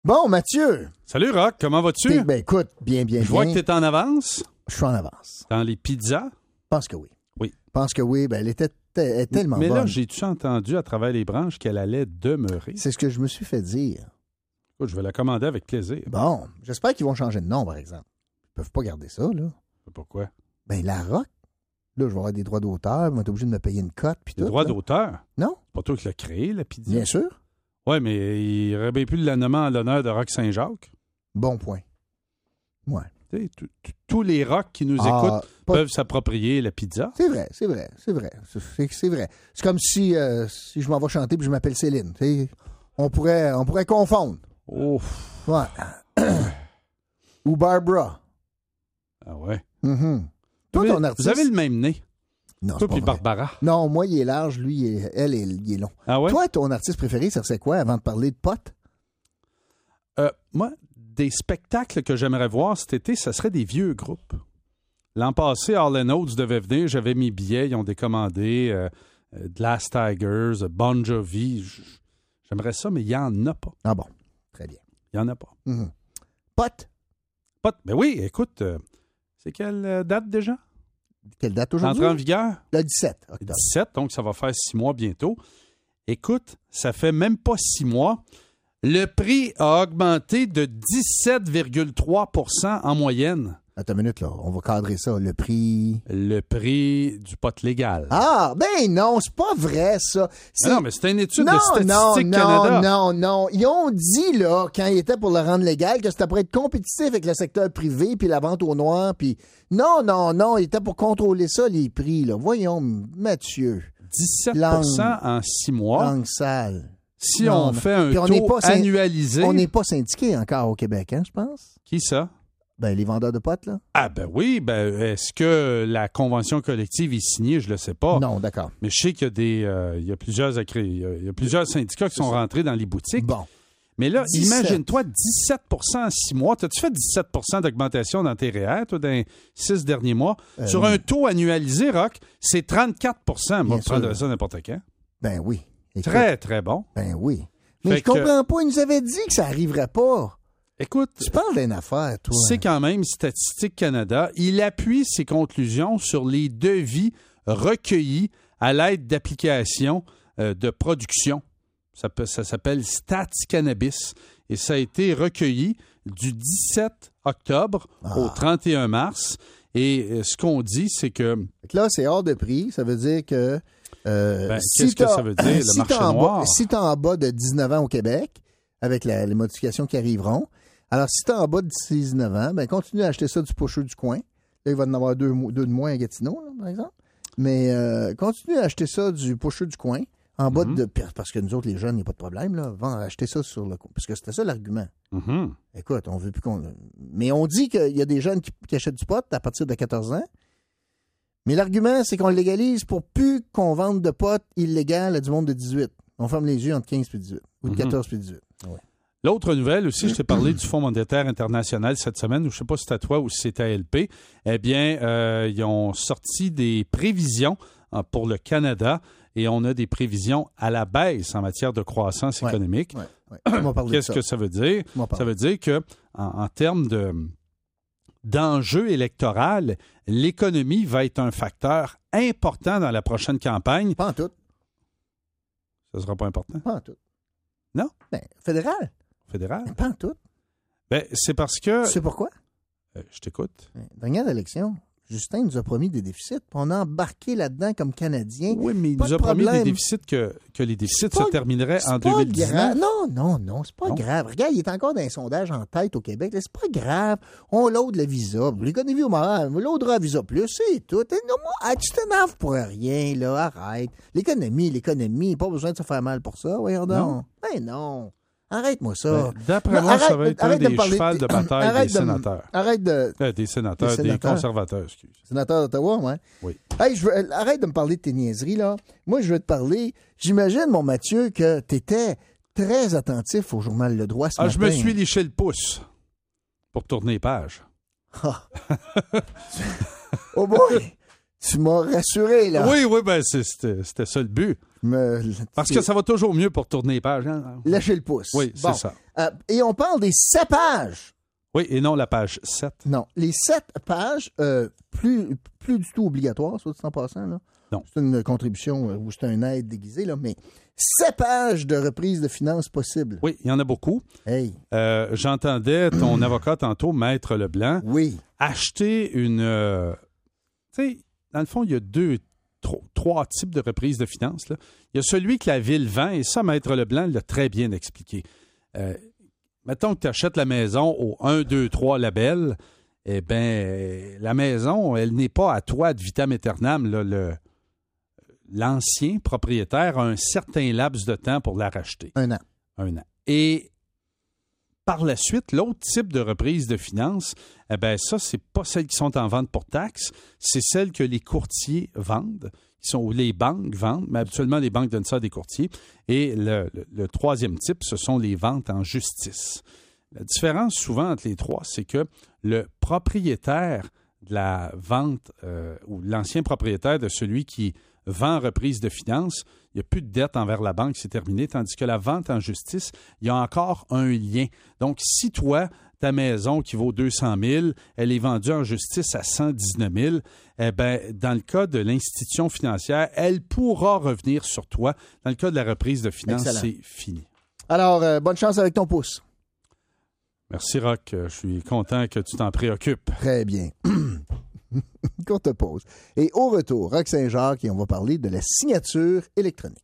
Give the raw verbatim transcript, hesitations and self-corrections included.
Bon, Mathieu. Salut, Rock. Comment vas-tu? Ben, écoute, bien, bien, bien. Je vois que tu es en avance. Je suis en avance. Dans les pizzas? Je pense que oui. Oui. Je pense que oui. Ben, elle était elle est tellement Mais bonne. là, j'ai-tu entendu à travers les branches qu'elle allait demeurer? C'est ce que je me suis fait dire. Écoute, je vais la commander avec plaisir. Bon, j'espère qu'ils vont changer de nom, par exemple. Ils peuvent pas garder ça, là. Pourquoi? Ben, la Rock. Là, je vais avoir des droits d'auteur. Ils vont être obligés de me payer une cote. Puis Des tout, droits là. d'auteur? Non. C'est pas toi qui l'as créé, la pizza? Bien sûr. Oui, mais il aurait bien pu le nommer en l'honneur de Rock Saint-Jacques. Bon point. Ouais. Tu sais, tout- tout- Tous les Rocks qui nous Ah, écoutent pas- peuvent s'approprier la pizza. C'est vrai, c'est vrai, c'est vrai. C'est, c'est vrai. C'est comme si, euh, si je m'en vais chanter puis je m'appelle Céline. Tu sais, On pourrait, on pourrait confondre. Ouf. Ouais. Ou Barbara. Ah ouais. Mhm. Toi, Mais ton artiste... Vous avez le même nez. Non, Toi c'est pas puis vrai. Barbara. Non, moi, il est large. Lui, il est- elle, il est long. Ah ouais? Toi, ton artiste préféré, ça serait quoi avant de parler de potes? Euh, moi, des spectacles que j'aimerais voir cet été, ce serait des vieux groupes. L'an passé, Hall and Oates devait venir. J'avais mes billets. Ils ont décommandé euh, euh, Glass Tigers, Bon Jovi. J- J'aimerais ça, mais il n'y en a pas. Ah bon, très bien. Il n'y en a pas. Mhm. Potes? Pas de- Ben oui, écoute, euh, c'est quelle euh, date déjà? Quelle date aujourd'hui? Entrée en vigueur? Le dix-sept octobre. dix-sept, donc ça va faire six mois bientôt. Écoute, ça fait même pas six mois. Le prix a augmenté de dix-sept virgule trois pour cent en moyenne. Attends une minute, là. On va cadrer ça. Le prix... Le prix du pot légal. Ah, ben non, c'est pas vrai, ça. C'est... Non, mais c'est une étude non, de Statistique non, Canada. non, non, non. Ils ont dit, là, quand ils étaient pour le rendre légal, que c'était pour être compétitif avec le secteur privé, puis la vente au noir, puis... Non, non, non, ils étaient pour contrôler ça, les prix, là. Voyons, Mathieu. dix-sept pour cent en six mois. Langue sale. Si Non, on non. fait un Puis on n'est taux pas syn- annualisé... On n'est pas syndiqué encore au Québec, hein, je pense? Qui ça? Ben, les vendeurs de potes, là? Ah ben oui, ben est-ce que la convention collective est signée? Je le sais pas. Non, d'accord. Mais je sais qu'il y a des, euh, il y a plusieurs, accré- il y a, il y a plusieurs syndicats qui sont rentrés dans les boutiques. Bon. Mais là, dix-sept. imagine-toi, dix-sept pour cent en six mois. T'as-tu fait dix-sept pour cent d'augmentation dans tes R E E R, toi, dans les six derniers mois? Euh, Sur un taux annualisé, Rock, c'est trente-quatre pour cent. Moi, Bien je prendrais sûr. ça n'importe quand. Ben oui. Écoute, Très, très bon. Ben oui. Mais Fait je que- comprends pas. Ils nous avaient dit que ça arriverait pas. Écoute, Tu parles d'une affaire, toi. c'est quand même Statistique Canada. Il appuie ses conclusions sur les devis recueillis à l'aide d'applications euh, de production. Ça, peut- ça s'appelle Stats Cannabis. Et ça a été recueilli du dix-sept octobre Ah. au trente et un mars. Et euh, ce qu'on dit, c'est que... Fait que là, c'est hors de prix. Ça veut dire que... euh, Ben, si qu'est-ce que t'as- ça veut dire, le si marché t'es en noir? Bas, si tu es en bas de dix-neuf ans au Québec, avec la- les modifications qui arriveront, alors si tu es en bas de dix-neuf ans, ben continue à acheter ça du pocheux du coin. Là, il va en avoir deux, mo- deux de moins à Gatineau, là, par exemple. Mais euh, continue à acheter ça du pocheux du coin, en bas Mhm. de... Parce que nous autres, les jeunes, il n'y a pas de problème, là. Va acheter ça sur le coin. Parce que c'était ça l'argument. Mhm. Écoute, on veut plus qu'on... Mais on dit qu'il y a des jeunes qui, qui achètent du pot à partir de quatorze ans. Mais l'argument, c'est qu'on le légalise pour plus qu'on vende de pot illégal à du monde de dix-huit. On ferme les yeux entre quinze et dix-huit. Ou de Mhm. quatorze et dix-huit. Ouais. L'autre nouvelle aussi, je t'ai parlé du Fonds monétaire international cette semaine, ou je ne sais pas si c'est à toi ou si c'est à L P. Eh bien, euh, ils ont sorti des prévisions euh, pour le Canada et on a des prévisions à la baisse en matière de croissance Ouais. économique. Ouais, ouais. On va parler de Qu'est-ce ça. que ça veut dire? On va parler. Ça veut dire que en, en termes de d'enjeux électoraux, l'économie va être un facteur important dans la prochaine campagne. Pas en tout. Ça ne sera pas important. Pas en tout. Non? Ben, fédéral. Fédéral? Mais pas en tout. Ben, c'est parce que... Tu sais pourquoi? Euh, je t'écoute. Dernière élection, Justin nous a promis des déficits, puis on a embarqué là-dedans comme Canadiens. Oui, mais il Pas nous de a promis problème. des déficits que, que les déficits C'est pas- se termineraient C'est en pas deux mille dix-neuf. grave. Non, non, non, c'est pas Non. grave. Regarde, il est encore dans les sondages en tête au Québec. là. C'est pas grave. On load le visa. L'économie au Montréal, on loadera visa plus, c'est tout. Et non, moi, ah, tu t'énerves pour rien, là. Arrête. L'économie, l'économie, pas besoin de se faire mal pour ça. Voyons donc. Non. Ben non. Arrête-moi ça. Ben, D'après Non, moi, ça arrête- va être un arrête de me des parler- chevals de bataille Arrête des de me- sénateurs. Arrête de. Euh, des sénateurs, Des des, sénateurs. conservateurs, excuse. Sénateur d'Ottawa, ouais. Oui. Hey, je veux, arrête de me parler de tes niaiseries, là. Moi, je veux te parler. J'imagine, mon Mathieu, que tu étais très attentif au journal Le Droit ce Ah, matin. je me suis liché le pouce pour tourner les pages. Ah. Oh boy! Tu m'as rassuré, là. Oui, oui, ben c'est- c'était, c'était ça le but. Me... Parce que ça va toujours mieux pour tourner les pages. Hein? Lâcher le pouce. Oui, Bon. c'est ça. Euh, et on parle des cépages. Oui, et non la page sept. Non, les sept pages, euh, plus, plus du tout obligatoires, soit dit en passant. Là. Non. C'est une contribution euh, ou c'est un aide déguisé, là, mais sept pages de reprise de finances possibles. Oui, il y en a beaucoup. Hey, Euh, j'entendais ton avocat tantôt, Maître Leblanc, oui. acheter une... euh, tu sais, dans le fond, il y a deux, tro- trois types de reprise de finances. Là. Il y a celui que la ville vend, et ça, Maître Leblanc l'a très bien expliqué. Euh, mettons que tu achètes la maison au un, deux, trois label, eh bien, la maison, elle n'est pas à toi de vitam aeternam. Là, le, l'ancien propriétaire a un certain laps de temps pour la racheter. Un an. Un an. Et par la suite, l'autre type de reprise de finances, eh bien, ça, c'est pas celles qui sont en vente pour taxes, c'est celles que les courtiers vendent, qui sont, ou les banques vendent, mais habituellement, les banques donnent ça à des courtiers. Et le, le, le troisième type, ce sont les ventes en justice. La différence, souvent, entre les trois, c'est que le propriétaire de la vente, euh, ou l'ancien propriétaire de celui qui vend reprise de finances, il n'y a plus de dette envers la banque, c'est terminé, tandis que la vente en justice, il y a encore un lien. Donc, si toi, ta maison qui vaut deux cent mille, elle est vendue en justice à cent dix-neuf mille, eh bien, dans le cas de l'institution financière, elle pourra revenir sur toi. Dans le cas de la reprise de finances, Excellent. c'est fini. Alors, euh, bonne chance avec ton pouce. Merci, Roch. Je suis content que tu t'en préoccupes. Très bien. Courte pause. Et au retour, Roch Saint-Jacques, et on va parler de la signature électronique.